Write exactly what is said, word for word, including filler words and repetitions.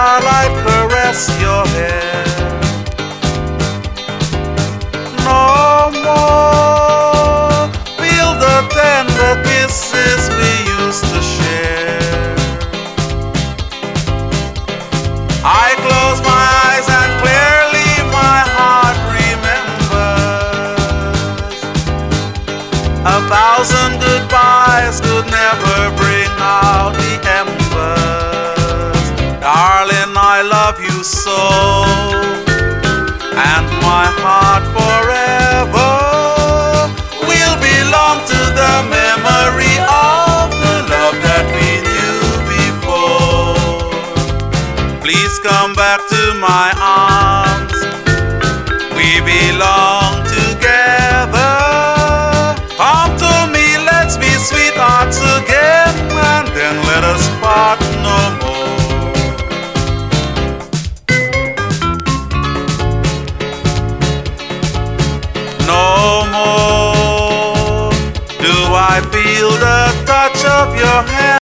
starlight caress your hair. No more feel the tender kisses we used to share. I close my eyes and clearly my heart remembers. A thousand goodbyes could never bring out the embers. Darling, I love you so, and my heart forever will belong to the memory of the love that we knew before. Please come back to my arms, we belong together. Come to me, let's be sweethearts again, and then let us part no more. No more do I feel the touch of your hand.